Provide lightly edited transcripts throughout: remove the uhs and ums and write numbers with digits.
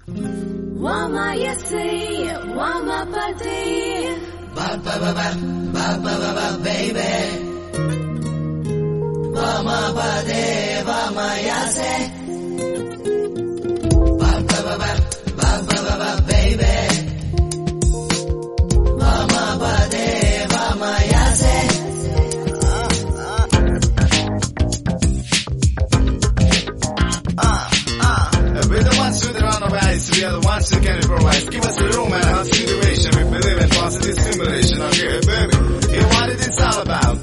Wama yesi, wama pati. Ba ba ba ba ba ba ba ba baby. Wama pati, wama yesi. Ba ba ba ba ba ba ba baby. Wama pati, wama yesi. We're the ones who run of ice, we are the ones who can improvise. Give us the room and our situation. We believe in positive stimulation. Okay, baby, here's what it is all about.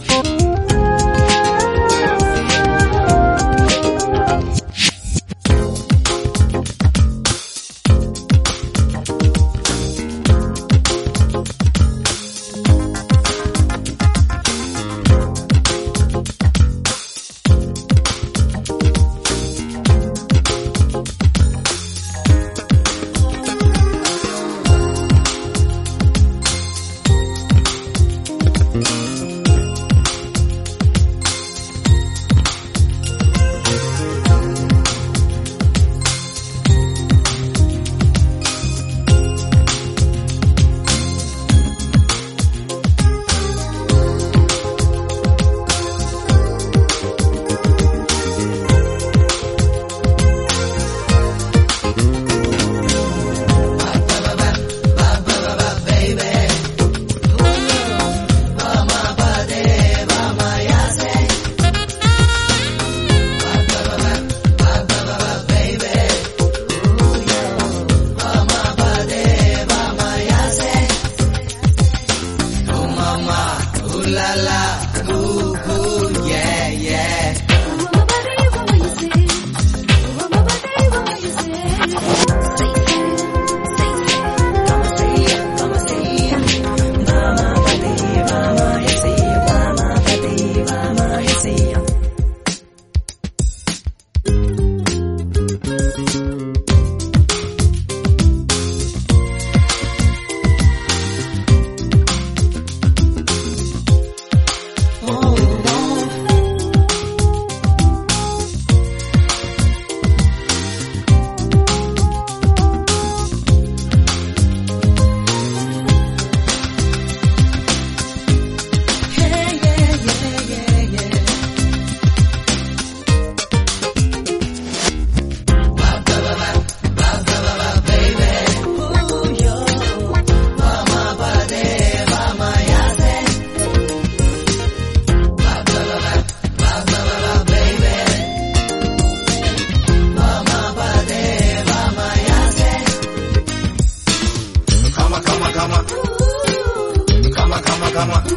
Come on.